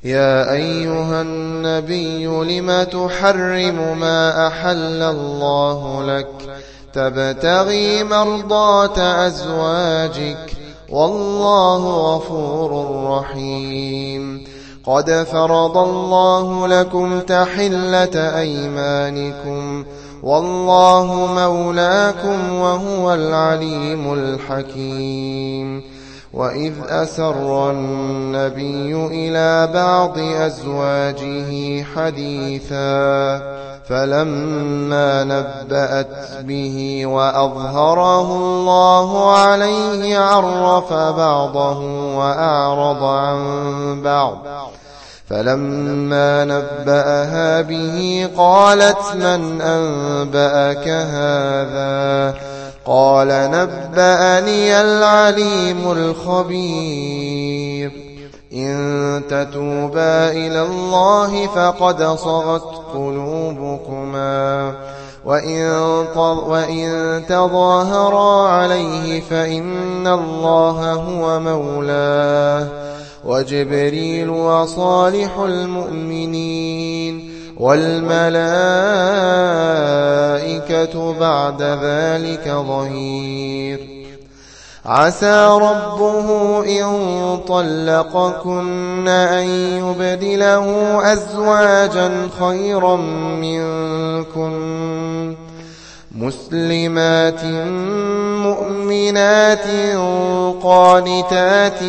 يا أيها النبي لم تحرم ما أحل الله لك تبتغي مرضات أزواجك والله غفور رحيم. قد فرض الله لكم تحلة أيمانكم والله مولاكم وهو العليم الحكيم. وإذ أسر النبي إلى بعض أزواجه حديثا فلما نبأت به وأظهره الله عليه عرف بعضه وأعرض عن بعض. فلما نبأها به قالت من أنبأك هذا؟ قال نبأني العليم الخبير. إن تتوبا إلى الله فقد صغت قلوبكما وإن تظاهرا عليه فإن الله هو مولاه وجبريل وصالح المؤمنين والملائكة بعد ذلك ظهير. عسى ربه إن طلقكن أن يبدله أزواجا خيرا منكن مسلمات مؤمنات قانتات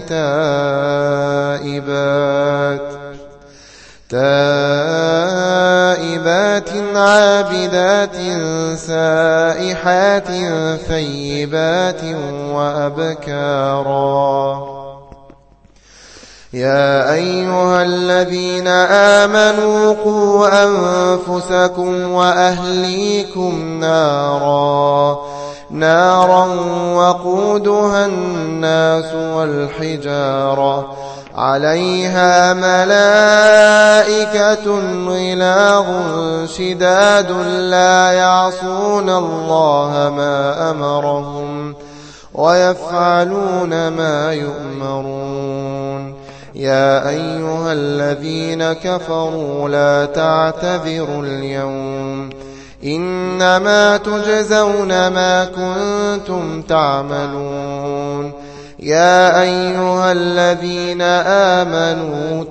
تائبات عابدات سائحات ثيبات وأبكارا. يا أيها الذين آمنوا قوا أنفسكم وأهليكم نارا وقودها الناس والحجارة عليها ملائكة غلاظ شداد لا يعصون الله ما أمرهم ويفعلون ما يؤمرون. يا أيها الذين كفروا لا تعتذروا اليوم إنما تجزون ما كنتم تعملون. يا أيها الذين آمنوا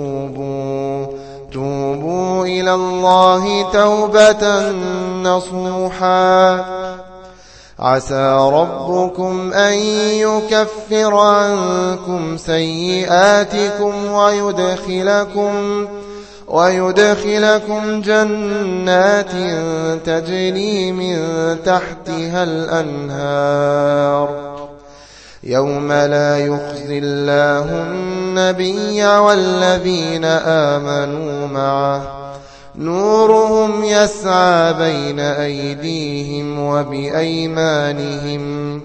توبوا إلى الله توبة نصوحا عسى ربكم أن يكفر عنكم سيئاتكم ويدخلكم جنات تجري من تحتها الأنهار يوم لا يخزي الله النبي والذين آمنوا معه نورهم يسعى بين أيديهم وبأيمانهم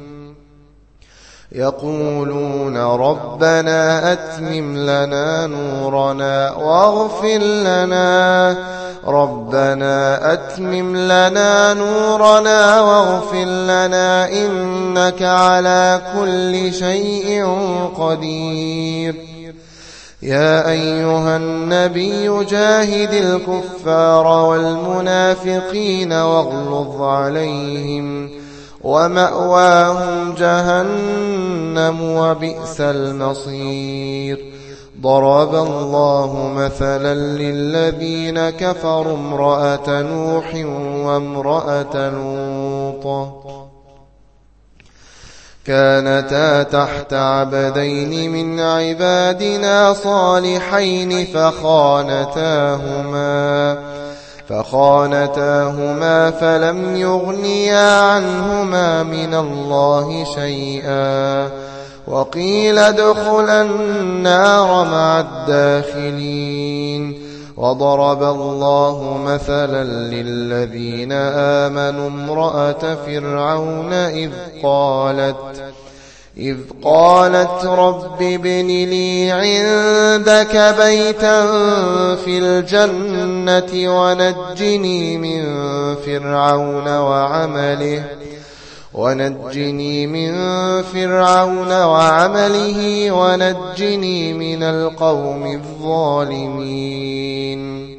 يقولون ربنا أتمم لنا نورنا واغفر لنا إنك على كل شيء قدير. يا أيها النبي جاهد الكفار والمنافقين واغلظ عليهم ومأواهم جهنم وبئس المصير. ضرب الله مثلا للذين كفروا امرأة نوح وامرأة لوط كانتا تحت عبدين من عبادنا صالحين فخانتاهما فلم يغنيا عنهما من الله شيئا وقيل ادخلا النار مع الداخلين. وضرب الله مثلا للذين آمنوا امرأة فرعون إذ قالت رب ابن لي عندك بيتا في الجنة ونجني من فرعون ونجني من فرعون وعمله ونجني من القوم الظالمين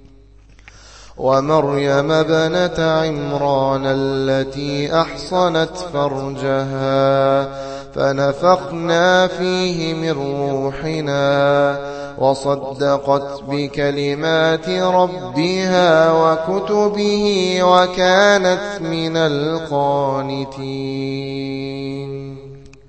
ومريم ابنة عمران التي أحصنت فرجها فنفخنا فيه من روحنا وصدقت بكلمات ربها وكتبه وكانت من القانتين